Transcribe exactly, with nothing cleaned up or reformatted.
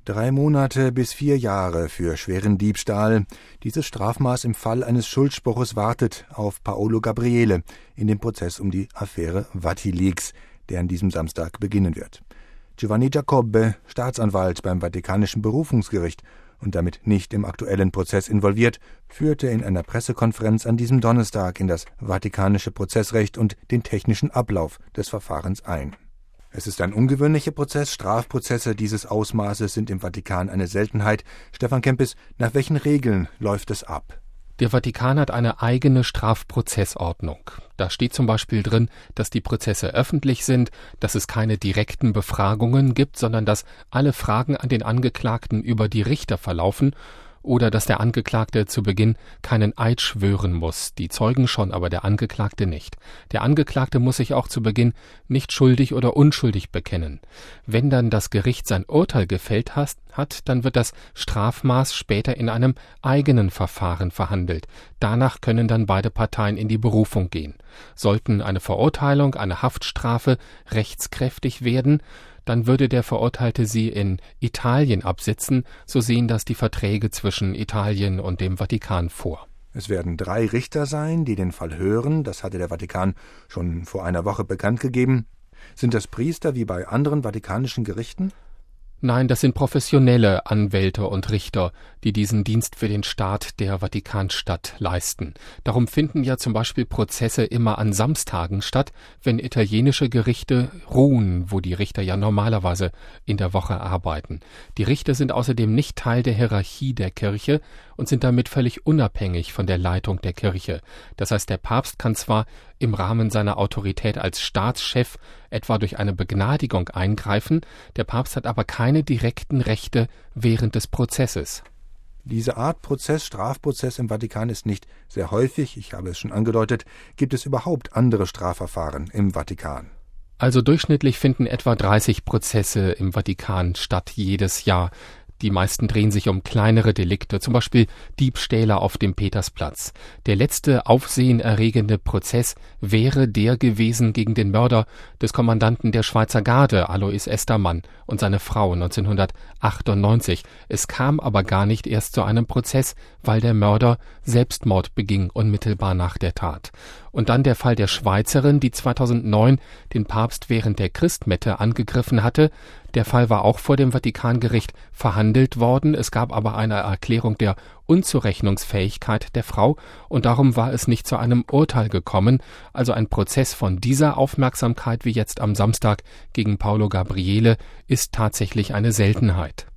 Drei Monate bis vier Jahre für schweren Diebstahl. Dieses Strafmaß im Fall eines Schuldspruches wartet auf Paolo Gabriele in dem Prozess um die Affäre Vatileaks, der an diesem Samstag beginnen wird. Giovanni Giacobbe, Staatsanwalt beim Vatikanischen Berufungsgericht und damit nicht im aktuellen Prozess involviert, führte in einer Pressekonferenz an diesem Donnerstag in das vatikanische Prozessrecht und den technischen Ablauf des Verfahrens ein. Es ist ein ungewöhnlicher Prozess. Strafprozesse dieses Ausmaßes sind im Vatikan eine Seltenheit. Stefan Kempis, nach welchen Regeln läuft es ab? Der Vatikan hat eine eigene Strafprozessordnung. Da steht zum Beispiel drin, dass die Prozesse öffentlich sind, dass es keine direkten Befragungen gibt, sondern dass alle Fragen an den Angeklagten über die Richter verlaufen oder dass der Angeklagte zu Beginn keinen Eid schwören muss, die Zeugen schon, aber der Angeklagte nicht. Der Angeklagte muss sich auch zu Beginn nicht schuldig oder unschuldig bekennen. Wenn dann das Gericht sein Urteil gefällt hat, dann wird das Strafmaß später in einem eigenen Verfahren verhandelt. Danach können dann beide Parteien in die Berufung gehen. Sollten eine Verurteilung, eine Haftstrafe rechtskräftig werden, dann würde der Verurteilte sie in Italien absitzen, so sehen das die Verträge zwischen Italien und dem Vatikan vor. Es werden drei Richter sein, die den Fall hören, das hatte der Vatikan schon vor einer Woche bekannt gegeben. Sind das Priester wie bei anderen vatikanischen Gerichten? Nein, das sind professionelle Anwälte und Richter, die diesen Dienst für den Staat der Vatikanstadt leisten. Darum finden ja zum Beispiel Prozesse immer an Samstagen statt, wenn italienische Gerichte ruhen, wo die Richter ja normalerweise in der Woche arbeiten. Die Richter sind außerdem nicht Teil der Hierarchie der Kirche und sind damit völlig unabhängig von der Leitung der Kirche. Das heißt, der Papst kann zwar im Rahmen seiner Autorität als Staatschef etwa durch eine Begnadigung eingreifen, der Papst hat aber keine direkten Rechte während des Prozesses. Diese Art Prozess, Strafprozess im Vatikan ist nicht sehr häufig, ich habe es schon angedeutet. Gibt es überhaupt andere Strafverfahren im Vatikan? Also durchschnittlich finden etwa dreißig Prozesse im Vatikan statt jedes Jahr. Die meisten drehen sich um kleinere Delikte, zum Beispiel Diebstähle auf dem Petersplatz. Der letzte aufsehenerregende Prozess wäre der gewesen gegen den Mörder des Kommandanten der Schweizer Garde, Alois Estermann, und seine Frau neunzehnhundertachtundneunzig. Es kam aber gar nicht erst zu einem Prozess, weil der Mörder Selbstmord beging, unmittelbar nach der Tat. Und dann der Fall der Schweizerin, die zweitausendneun den Papst während der Christmette angegriffen hatte. Der Fall war auch vor dem Vatikangericht verhandelt worden. Es gab aber eine Erklärung der Unzurechnungsfähigkeit der Frau und darum war es nicht zu einem Urteil gekommen. Also ein Prozess von dieser Aufmerksamkeit wie jetzt am Samstag gegen Paolo Gabriele ist tatsächlich eine Seltenheit.